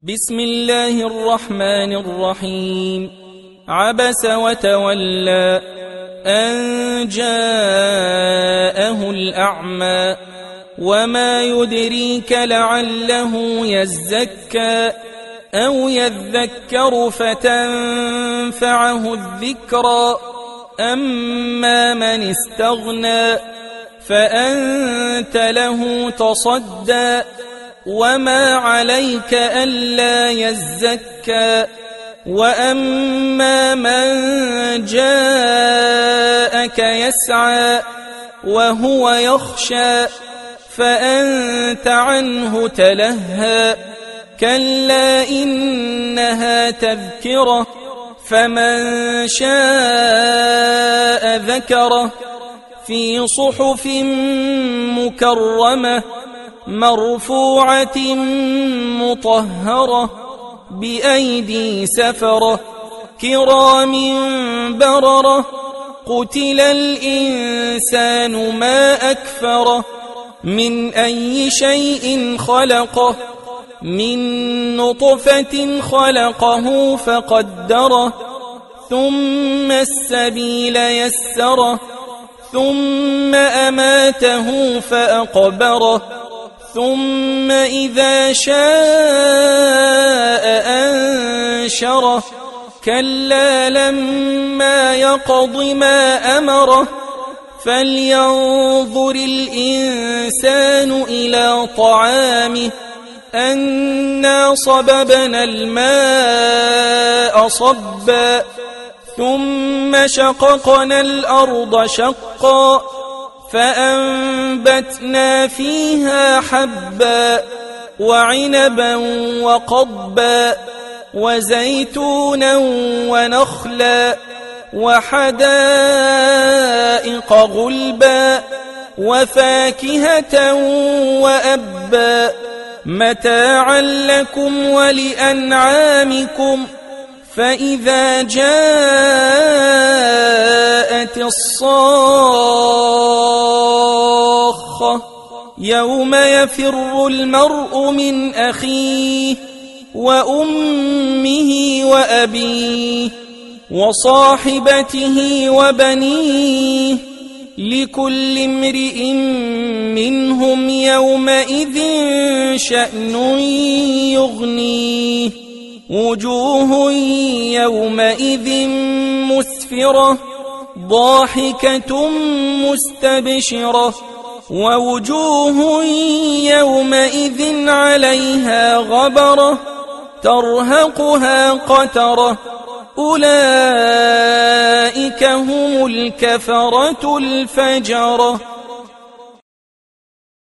بسم الله الرحمن الرحيم. عبس وتولى أن جاءه الأعمى وما يدريك لعله يزكى أو يذكر فتنفعه الذكرى أما من استغنى فأنت له تصدى وما عليك ألا يزكى وأما من جاءك يسعى وهو يخشى فأنت عنه تلهى كلا إنها تذكرة فمن شاء ذكره في صحف مكرمة مرفوعة مطهرة بأيدي سفرة كرام بررة قتل الإنسان ما أكفره من أي شيء خلقه من نطفة خلقه فقدره ثم السبيل يسره ثم أماته فأقبره ثم إذا شاء أنشره كلا لما يقض ما أمره فلينظر الإنسان إلى طعامه أنا صببنا الماء صبا ثم شققنا الأرض شقا فأنبتنا فيها حبا وعنبا وقضبا وزيتونا ونخلا وحدائق غلبا وفاكهة وأبا متاعا لكم ولأنعامكم فإذا جاءت الصاخة يوم يفر المرء من أخيه وأمه وأبيه وصاحبته وبنيه لكل امرئ منهم يومئذ شأن يغنيه وجوه يومئذ مسفرة ضاحكة مستبشرة ووجوه يومئذ عليها غبرة ترهقها قترة أولئك هم الكفرة الفجرة.